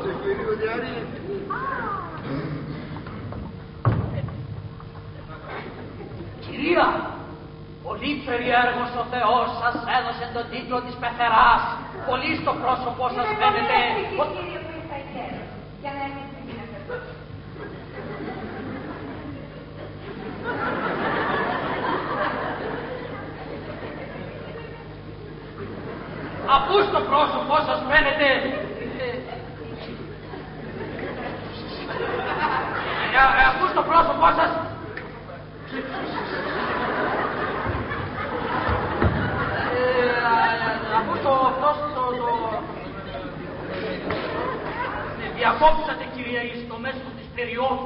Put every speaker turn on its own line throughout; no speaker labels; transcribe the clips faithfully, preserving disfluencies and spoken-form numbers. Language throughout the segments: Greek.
δώσε κύριο Διαρή.
Κυρία, πολύ περιέργος ο Θεός σας έδωσε τον τίτλο της πεθεράς. Πολύ στο πρόσωπό σας φαίνεται.
Κύριε που ήρθα ιδιαίτερα, για να μην γίνεται.
Αφού στο πρόσωπό σας φαίνεται. Ε, αφού στο πρόσωπό σας. Αφού το πρόσωπο το... διακόψατε, κυρία, στο μέσο της περίοδου.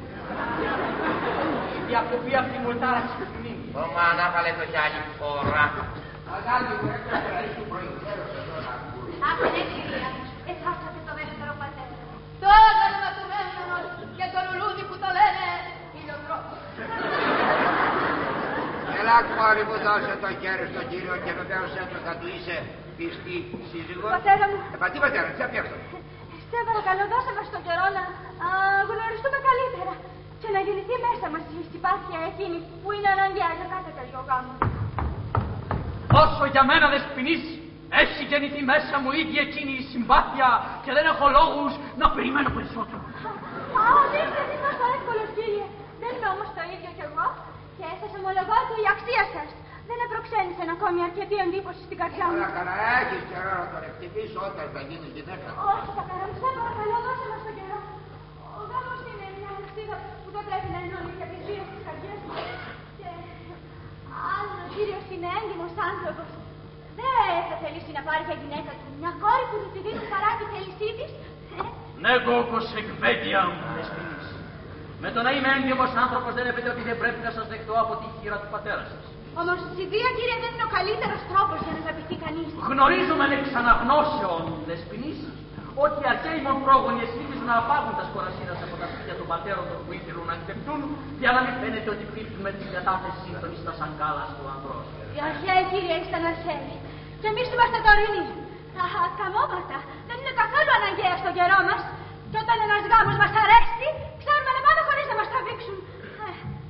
Η διακοπή αυτή μου ετάραξε τη μνήμη.
Ωμα, ανάβαλε το κι άλλη φορά.
Αγάπη μου, έκανα ήσου προηγουμένως εδώ να ακούει.
Αχ, ναι, κυρία, εσάσατε το δεύτερο πατέρα. Το όνομα του Μέμνονος και το λουλούδι που το λένε ηλιοτρόπος.
Έλα, κόρη μου, δώσε το χέρι στον κύριο και βεβαίως έτω θα του είσαι πιστή σύζυγος.
Πατέρα μου.
Ε, πα, τι πατέρα, τι απιάξω.
Σε παρακαλώ, δώσε μας τον καιρό να α, γνωριστούμε καλύτερα και να γεννηθεί μέσα μας η συμπάθεια εκείνη που είναι αναγκαία για κάθε τέτοιο γάμο.
Όσο για μένα δεσποινής, έχει γεννηθεί μέσα μου ήδη εκείνη η συμπάθεια και δεν έχω λόγους να περιμένω περισσότερο.
Α, δεν είστε εσείς τόσο εύκολος, κύριε. Δεν είμαι όμως το ίδιο κι εγώ και σας ομολογώ ότι η αξία σας δεν επροξένησε ακόμη αρκετή εντύπωση στην καρδιά μου.
Καλά, καλά, έχεις καιρό να τον εκτιμήσω όταν θα γίνεις γυναίκα.
Όχι, πατέρα μου, σε παρακαλώ, δώσε μας τον καιρό. Ο γάμος είναι μια αλεξίδα που δεν πρέπει να ενώνει για τις δύο στις καρδιές μου. Και αν ο κύριος είναι έντιμος άνθρωπος, δεν θα θελήσει να πάρει για γυναίκα του μια κόρη που του τη δίνει χαρά τη θέλησή της.
Ναι, κόκκος εκβέντια μου, δεσποινής. Με το να είμαι έντιμος άνθρωπος δεν έπεται ότι δεν πρέπει να σας δεχτώ από τη χείρα του πατέρα σας.
Όμως η βία, κύριε, δεν είναι ο καλύτερος τρόπος για να αγαπηθεί κανείς.
Γνωρίζουμε εξ αναγνώσεων, δεσποινής, ότι οι αρχαίοι μον πρόγονοι εσφύγησαν να απάγουν τα σκορασίδας από τα σπίτια των πατέρων τους που ήθελαν να εκτεπτούν, για να μην φαίνεται ότι πήρχαν με την κατάθεση σύντονη στα σαγκάλας του ανδρός.
Οι αρχαίοι, κύριε, ήσταν αρχαίοι. Και εμείς είμαστε τωρινοί. Αχ, καμώματα. Δεν είναι καθόλου αναγκαία στον καιρό μας. Και όταν ένας γάμος μας αρέσει, ξέρουμε να πάμε χωρίς να μας τραβήξουν. Ε,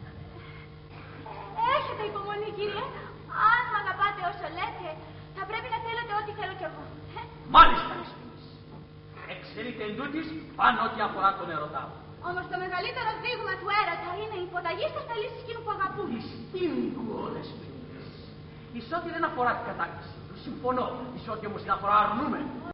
έχετε υπομονή, κύριε. Αν μ' αγαπάτε όσο λέτε, θα πρέπει να θέλετε ό,τι θέλω κι εγώ.
Μάλιστα, δεσποινής. Εξαιρείται εν τούτης πάνω ό,τι αφορά τον ερωτά μου.
Όμως το μεγαλύτερο δείγμα του έρωτα είναι η υποταγή στις θελήσεις εκείνου που αγαπούν.
Δυστύγγω, δεσποινής. Εις ό,τι δεν αφορά την κατάκτηση του, συμφωνώ. Εις ό,τι όμως την αφορά αρνούμε.